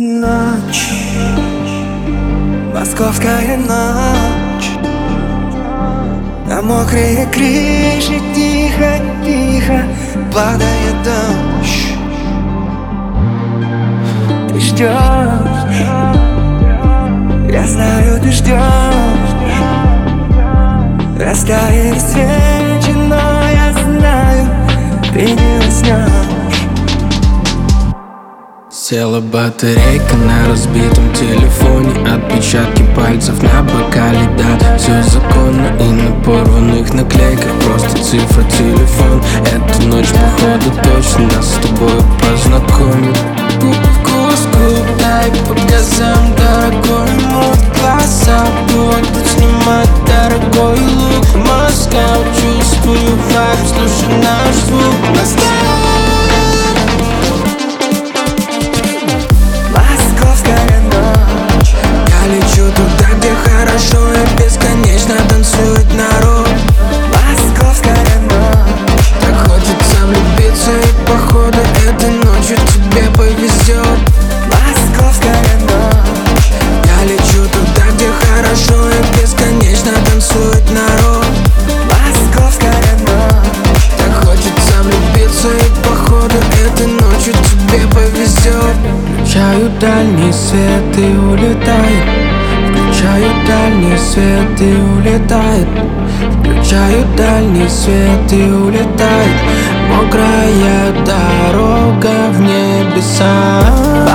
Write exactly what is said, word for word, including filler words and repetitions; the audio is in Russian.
Ночь, московская ночь, на мокрые крыши тихо-тихо падает дождь. Ты ждешь, я знаю, ты ждешь. Растает свечи, но я знаю, ты не уснешь. Села батарейка на разбитом телефоне, отпечатки пальцев на бокале, да, все законно. И на порванных наклейках просто цифра телефон. Эта ночь, походу, точно нас с тобой познакомит. Вкус губ, дай по газам, дорогой мой глаза. Будет снимать дорогой лук. Москва, чувствую вайб, слушай наш звук. Включаю дальний свет и улетает. Включаю дальний свет и улетает. Включаю дальний свет и улетает. Мокрая дорога в небеса.